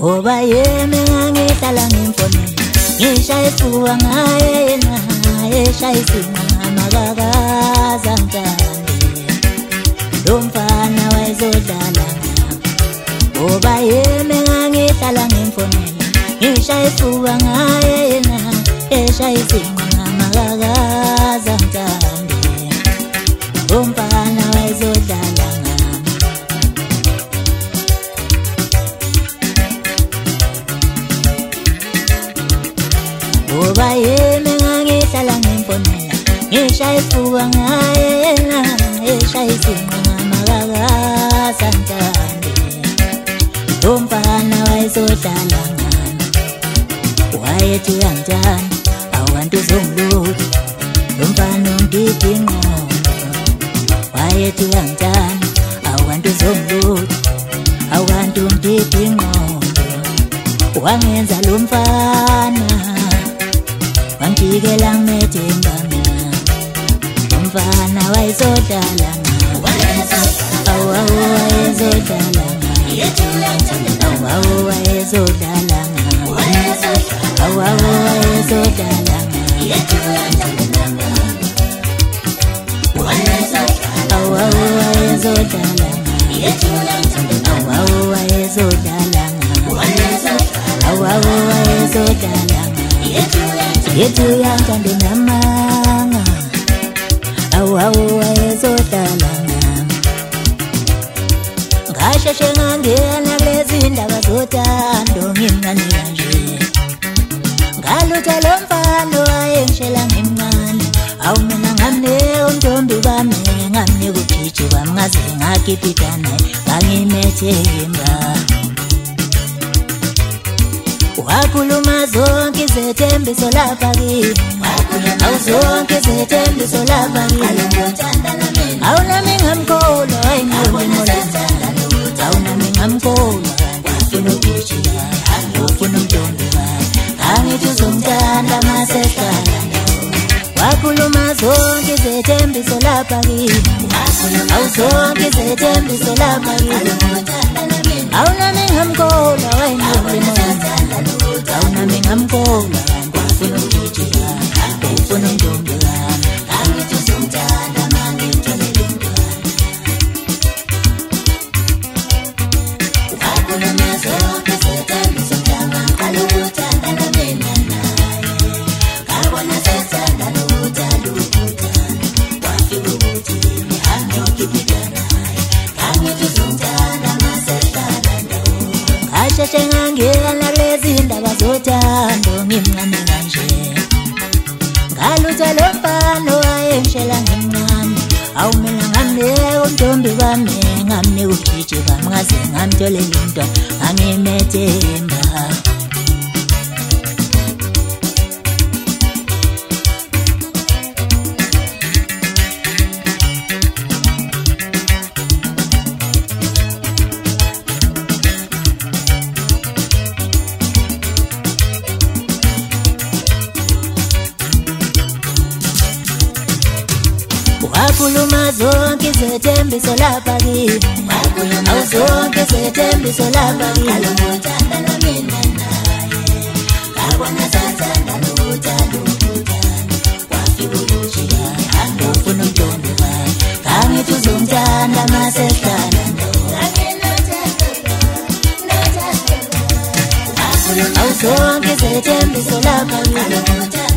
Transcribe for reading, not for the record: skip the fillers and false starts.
ngoba yena ngihlala ngimfonela ngishaya isifuba ngaye yena eshaya isinqa makakaza ngithande lo mfana wayezodlala ngoba yena ngihlala ngimfonela ngishaya isifuba ngaye yena eshaya isinqa makakaza ngithande lo mfana wayezodlala ngoba yena ngihlala ngimfonela ngishaya isifuba ngaye yena eshaya isinqa makakaza ngithande lo mfana wayezodlala wayethi uyangithanda awantu uzongilutha lo mfana ungipha ingqondo wayethi uyangithanda awantu uzongilutha awantu ungipha ingqondo wangenza lo mfana wangikela ngimethemba mina lo mfana wayezodlala wayezodlala wayezodlala wayezodlala yethu yangithanda namanga wayezodlala ngasheshe ngangena kulezi ndaba zothando ngimncane kanje ngalutha lo mfana wayengishela ngimncane awu mina ngamnika untombi bami ngamnika ujiji wami ngaze ngakhipha naye ngangimethemba wakhuluma zonke izethembiso lapha kimi awu zonke izethembiso lapha kimi awu nami ngamkholwa awu nami ngamkholwa ngifuna ujiji ngifuna untombi angithi uzongithanda masehlala wakhuluma zonke izethembiso lapha kimi awu zonke izethembiso lapha kimi awu nami ngamkholwa awu nami ngamkholwa ngifuna ujiji ngifuna untombi angithi uzongithanda mangimtholele umntwana wakhuluma zonke izethembiso mntwana ngalokuthanda mina naye ngabona sethanda lokuthanda wafika ukuthi ngihambe ngikhipha naye angithi uzongithanda masehlala ngasheshe ngangena kulezi ndaba zothando ngimncane kanje ngalutha lo mfana wayengishela ngimncane awu mina ngamnika untombi bami ngamnika ujiji bami ngaze ngamtholela umntwana ngangimethemba wakhuluma zonke izethembiso lapha kimi awu zonke izethembiso lapha kimi ngabona sethanda lokuthanda wafika ukuthi ngifuna untombi angithi uzongithanda masehlala awu zonke izethembiso lapha kimi